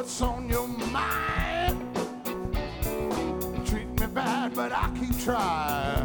what's on your mind. Treat me bad, but I keep trying.